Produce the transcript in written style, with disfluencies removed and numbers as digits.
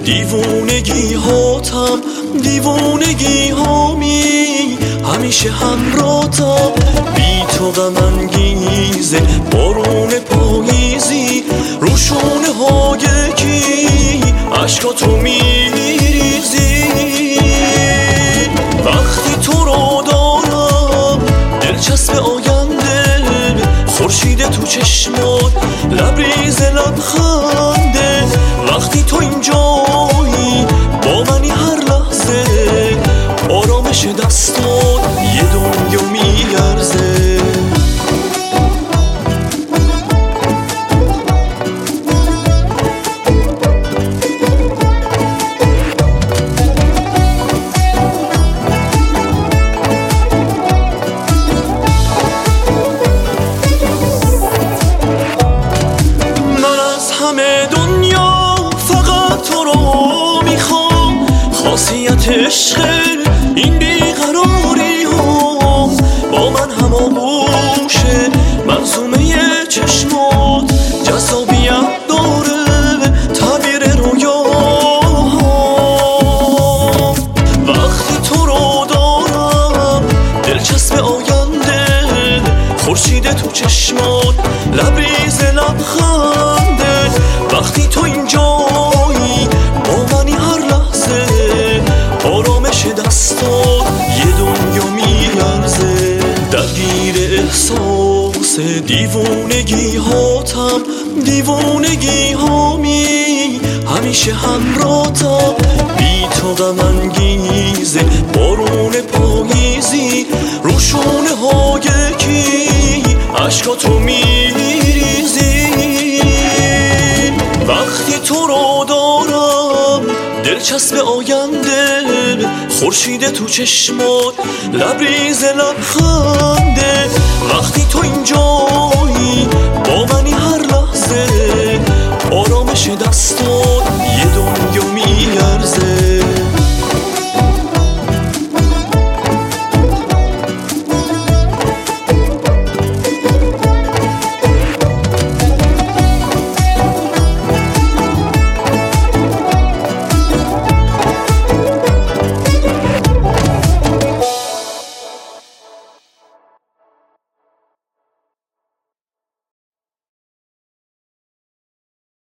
دیوونگی هاتم دیوونگی هامی همیشه همراهتم بی تو غم انگیزه بارون پاییزی روشونه های کی عشقاتو میریزی وقتی تو رو دارم دلچسب آینده خورشید تو چشمات لبریز لبخنده وقتی تو اینجایی با منی هر لحظه آرامش دستات یه دنیا میارزه همه دنیا فقط تو رو میخوام خاصیت عشق این بیقراری هم با من هماغوشه منظومه چشمات جذابیت داره تعبیر رویا وقتی تو رو دارم دلچسب آینده خورشید تو چشمات لبریز لبخنده وقتی تو اینجایی با منی هر لحظه آرامش دستات یه دنیا میارزه درگیر احساس دیوونگی هاتم دیوونگی هامی همیشه همراهتم بی تو غم انگیزه بارون پاییزی روشونه های کی عشقاتو میریزی وقتی تو رو دارم دلچسب آینده خورشید تو چشمات لبریز لبخنده